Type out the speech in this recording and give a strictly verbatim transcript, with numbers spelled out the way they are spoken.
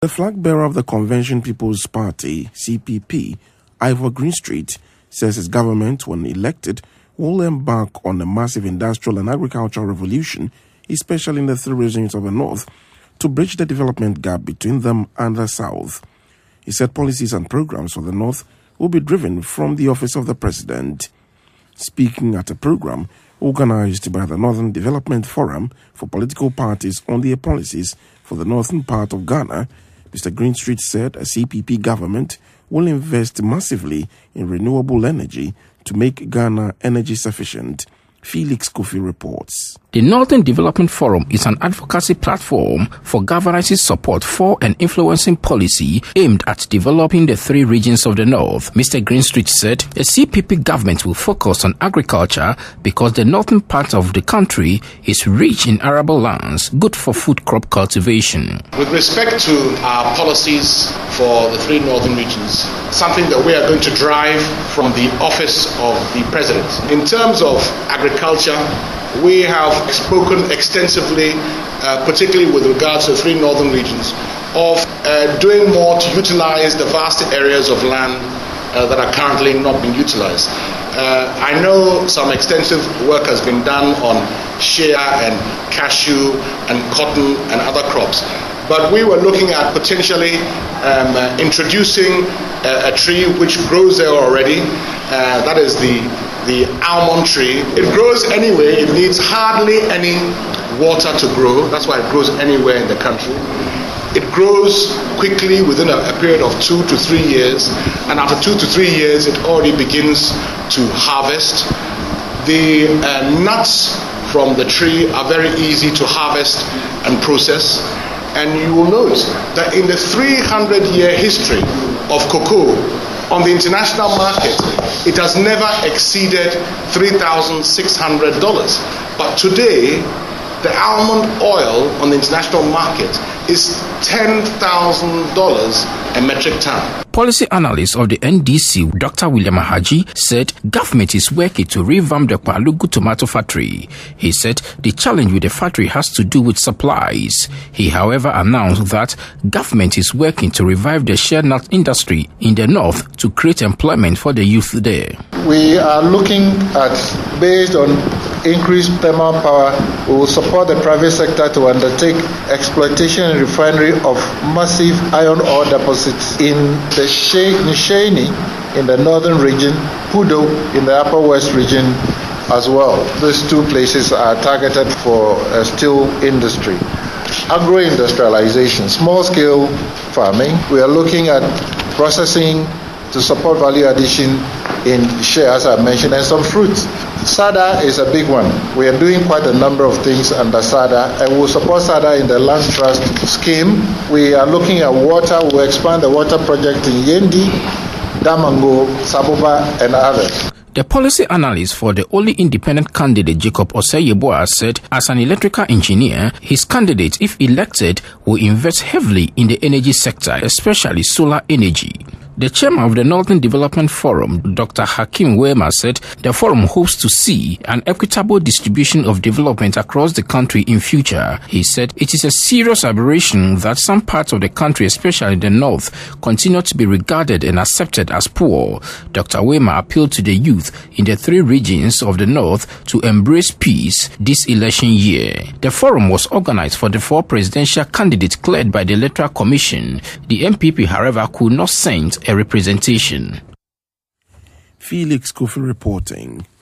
The flag bearer of the Convention People's Party, C P P, Ivor Greenstreet, says his government, when elected, will embark on a massive industrial and agricultural revolution, especially in the three regions of the north, to bridge the development gap between them and the south. He said policies and programs for the north will be driven from the office of the president. Speaking at a program organized by the Northern Development Forum for Political Parties on their policies for the northern part of Ghana, Mister Greenstreet said a C P P government will invest massively in renewable energy to make Ghana energy sufficient. Felix Kofi reports. The Northern Development Forum is an advocacy platform for governing support for and influencing policy aimed at developing the three regions of the North. Mister Greenstreet said a C P P government will focus on agriculture because the northern part of the country is rich in arable lands, good for food crop cultivation. With respect to our policies for the three northern regions, something that we are going to drive from the office of the president. In terms of agriculture, we have spoken extensively, uh, particularly with regards to the three northern regions, of uh, doing more to utilize the vast areas of land uh, that are currently not being utilized. Uh, I know some extensive work has been done on shea and cashew and cotton and other crops. But we were looking at potentially um, uh, introducing a, a tree which grows there already. Uh, that is the the almond tree. It grows anyway. It needs hardly any water to grow. That's why it grows anywhere in the country. It grows quickly within a, a period of two to three years. And after two to three years, it already begins to harvest. The uh, nuts from the tree are very easy to harvest and process. And you will note that in the three hundred year history of cocoa on the international market, it has never exceeded three thousand six hundred dollars. But today, the almond oil on the international market is ten thousand dollars a metric ton. Policy analyst of the N D C, Doctor William Haji, said government is working to revamp the Kwalugu tomato factory. He said the challenge with the factory has to do with supplies. He, however, announced that government is working to revive the shea nut industry in the north to create employment for the youth there. We are looking at, based on increased thermal power, we will support the private sector to undertake exploitation and refinery of massive iron ore deposits in the Nishani in the northern region, Pudo in the upper west region as well. These two places are targeted for a steel industry. Agro-industrialization, small-scale farming. We are looking at processing to support value addition in shea, as I mentioned, and some fruits. SADA is a big one. We are doing quite a number of things under SADA, and we'll support SADA in the land trust scheme. We are looking at water. We'll expand the water project in Yendi, Damango, Saboba, and others. The policy analyst for the only independent candidate, Jacob Osei-Yeboah, said as an electrical engineer, his candidate, if elected, will invest heavily in the energy sector, especially solar energy. The chairman of the Northern Development Forum, Doctor Hakim Wema, said the forum hopes to see an equitable distribution of development across the country in future. He said it is a serious aberration that some parts of the country, especially the north, continue to be regarded and accepted as poor. Doctor Wema appealed to the youth in the three regions of the north to embrace peace this election year. The forum was organized for the four presidential candidates cleared by the Electoral Commission. The M P P, however, could not send a representation. Felix Kofi reporting.